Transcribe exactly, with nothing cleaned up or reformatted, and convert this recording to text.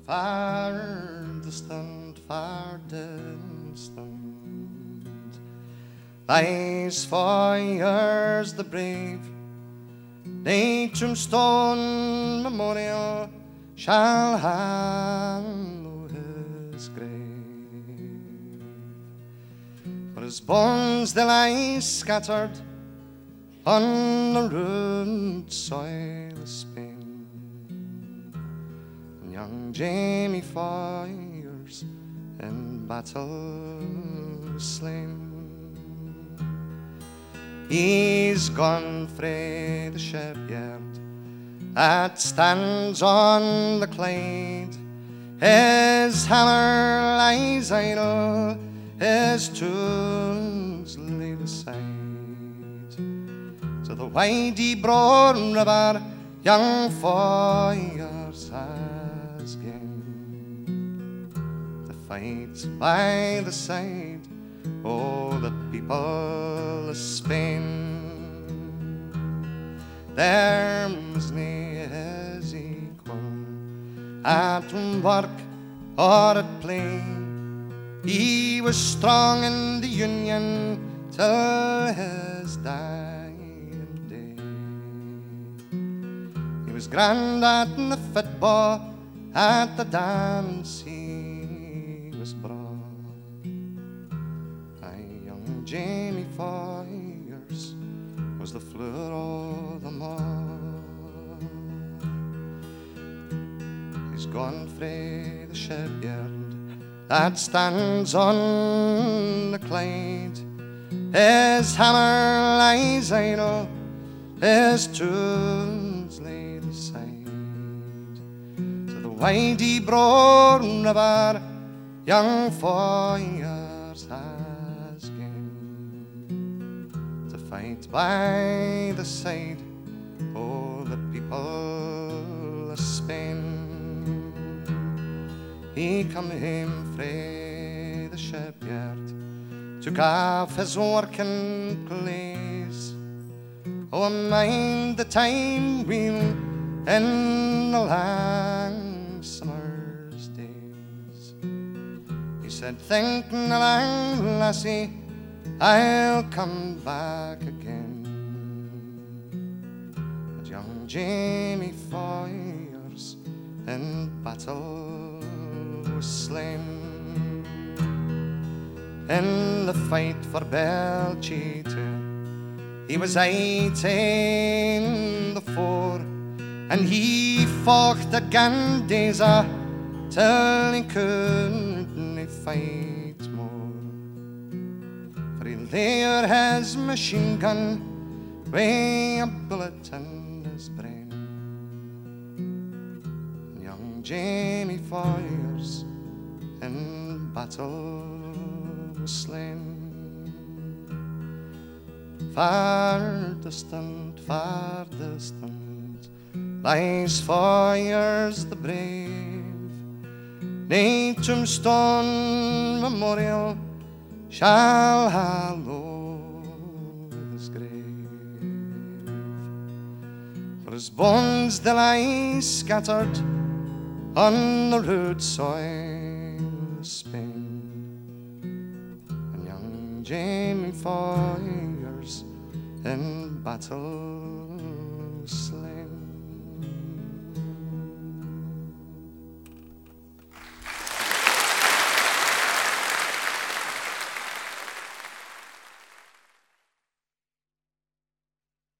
far distant, far distant, lies fires the brave. Nay tombstone memorial shall hallow his grave. For his bones they lie scattered on the rude soil of Spain. And young Jamie Foyers in battle slain. He's gone frae the shipyard that stands on the Clyde. His hammer lies idle, his tools laid aside. To the windy broad river young Foyers has gained, to fight by the side oh, the people of Spain. There's nae his equal at work or at play. He was strong in the Union till his dying day. He was grand at the football, at the dance he was broad. Jamie Foyers was the floor of them all. He's gone frae the shipyard that stands on the Clyde. His hammer lies idle, his tools laid aside. To the windy broad river young Foyers has fight by the side oh, the people of Spain. He come home frae the shipyard, took off his working clothes. Oh, mind the time wheel in the long summer's days. He said, thinking along, lassie, I'll come back again. But young Jamie Foyers in battle was slain. In the fight for Belchite, he was eighteen the four, and he fought at Gandesa till he couldn't fight more. There his machine gun with a bullet in his brain. Young Jamie Foyers in battle was slain. Far distant, far distant, lies Foyers the brave. Nae tombstone memorial shall hallow his grave. For his bones they lie scattered on the rude soil of Spain. And young Jamie Foyers in battle